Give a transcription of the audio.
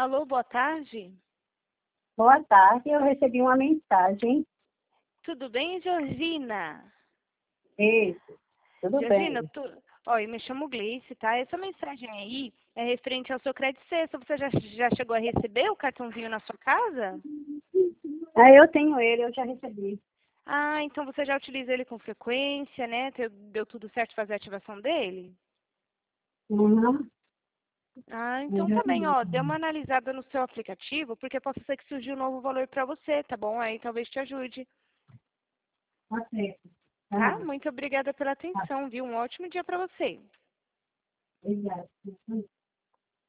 Alô, boa tarde. Boa tarde, eu recebi uma mensagem. Tudo bem, Georgina? Isso, tudo Georgina, bem. eu me chamo Gleice, tá? Essa mensagem aí é referente ao seu crédito sexta. Você já chegou a receber o cartãozinho na sua casa? Eu tenho ele, eu já recebi. Ah, então você já utiliza ele com frequência, né? Deu tudo certo fazer a ativação dele? Uhum, Ah, eu então já tá bem, recebi. ó. Dê uma analisada no seu aplicativo, porque pode ser que surgiu um novo valor para você, tá bom? Aí talvez te ajude, Tá certo. tá? Tá, Muito obrigada pela tá, atenção, viu? Um ótimo dia para você. obrigada.